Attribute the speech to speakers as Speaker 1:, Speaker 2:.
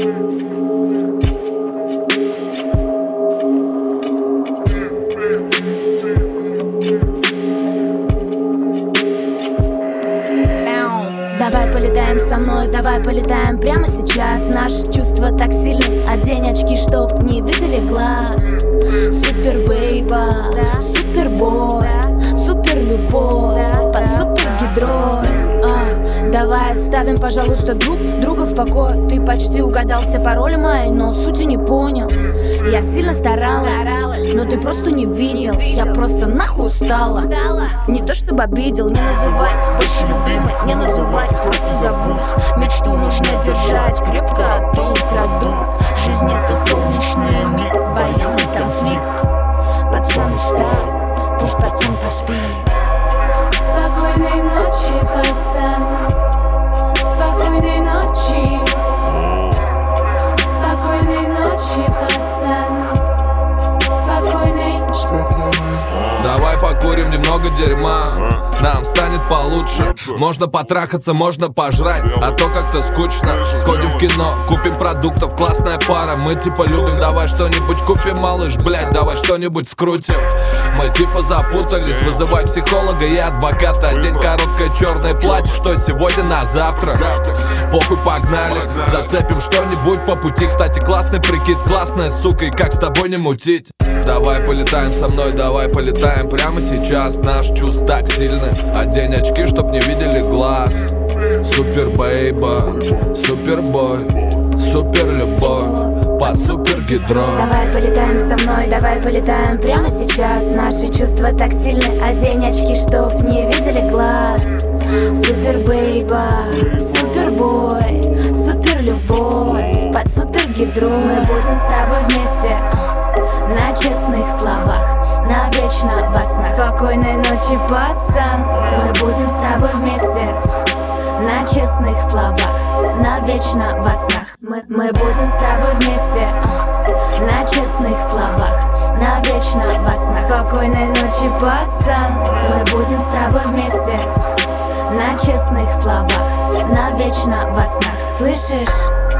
Speaker 1: Давай полетаем со мной, давай полетаем прямо сейчас. Наши чувства так сильны, одень очки, чтоб не видели глаз. Супер бейба, супер бой, супер любовь под супер гидрой. Давай оставим, пожалуйста, друга в покое. Ты почти угадал все пароли мои, но сути не понял. Я сильно старалась, но ты просто не видел. Я просто нахуй устала. Не то чтобы обидел, не называй больше любимой, не называй, просто забудь. Мечту нужно держать крепко, а то украдут. Жизнь — это солнечный миг, военный конфликт. Пацан устал, пусть пацан поспит.
Speaker 2: Спокойной ночи, пацан. Спокойной ночи. Спокойной ночи, пацан. Спокойной.
Speaker 3: Давай покурим немного дерьма, нам станет получше. Можно потрахаться, можно пожрать, а то как-то скучно. Сходим в кино, купим продуктов, классная пара. Мы типа любим, давай что-нибудь купим, малыш, блядь, давай что-нибудь скрутим. Мы типа запутались, вызывай психолога и адвоката. Одень короткое черное платье, что сегодня на завтра. Похуй, погнали, зацепим что-нибудь по пути. Кстати, классный прикид, классная сука, и как с тобой не мутить. Давай полетаем со мной, давай полетаем прямо сейчас. Наши чувства так сильны, одень очки, чтоб не видели глаз. Супер бейба, супер бой, супер любовь под супер гидрой.
Speaker 1: Давай полетаем со мной, давай полетаем прямо сейчас. Наши чувства так сильны, одень очки, чтоб не видели глаз. Супер бейба, супер бой, супер любовь под супер гидрой. Мы будем с тобой вместе на честных словах, навечно во снах. Спокойной ночи, пацан. Мы будем с тобой вместе на честных словах, навечно во снах. Мы будем с тобой вместе на честных словах, навечно во снах. Спокойной ночи, пацан. Мы будем с тобой вместе на честных словах, навечно во снах. Слышишь?